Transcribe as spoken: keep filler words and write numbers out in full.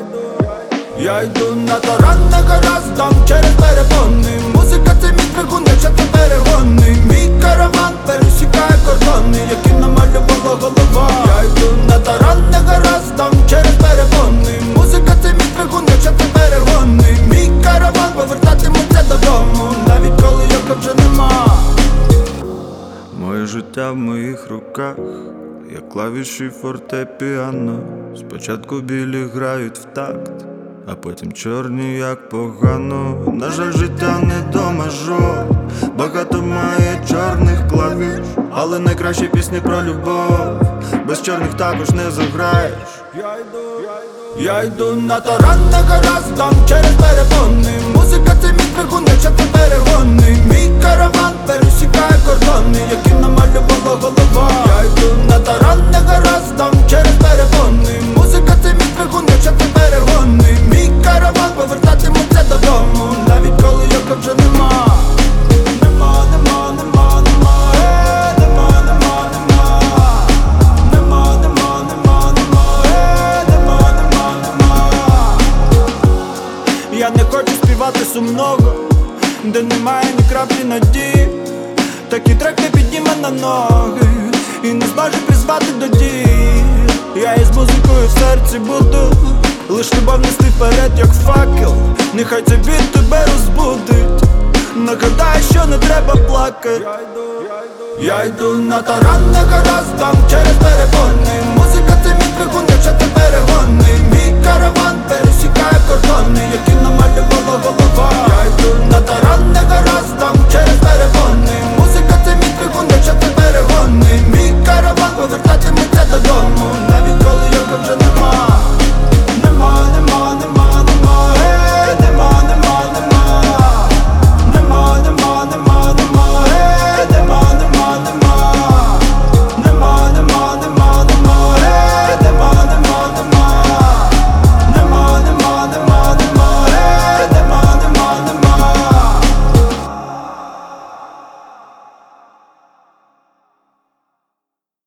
Я йду на таран, на гаразд, там через перепони. Музика це мій двигун, якщо це перегони. Мій караван пересікає кордони, які намалювала голова. Я йду на таран, на гаразд, там через перепони. Музика це мій двигун, якщо це перегони. Мій караван повертатиметься додому, навіть коли його вже нема. Моє життя в моїх руках, як клавіші фортепіано. Спочатку білі грають в такт, а потім чорні, як погано. На жаль, життя не до мажор, багато має чорних клавіш, але найкращі пісні про любов без чорних також не заграєш. Я йду, я йду на таран, на гаразд, там через перепони. Музика це мій двигун, якщо це перегони. Мій караван пересікає кордони, які намалювала голова. Я йду на таран, на гаразд, там через перепони. Музика це мій двигун, якщо це перегони. Мій караван повертатиметься додому, навіть коли його вже нема. Нема, нема, нема, нема, е, нема, нема, нема. Нема, нема, нема, нема, е, нема, нема, нема. Я не хочу співати сумного, де немає ні краплі надії. Такий трек не підніме на ноги і не зможе призвати до дії. Я із музикою в серці буду лиш любов нести вперед, як факел. Нехай цей біт тебе розбудить, нагадай, що не треба плакати. Я йду на таран, на гаразд, там через перепони.